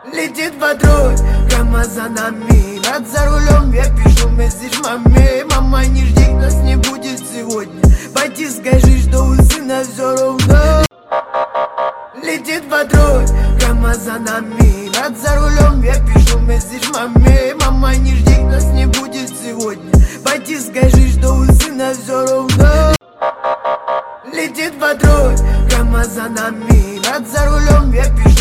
Летит патруль, КамАЗ за нами. Брат за рулем, я пишу месседж маме. Мама, не жди, нас не будет сегодня. Пойди скажи, что у сына все ровно. Летит патруль, КамАЗ за нами. Брат за рулем, я пишу месседж маме. Мама, не жди, нас не будет сегодня. Пойди скажи, что у сына все ровно. Летит патруль, КамАЗ за нами. Брат за рулем, я пишу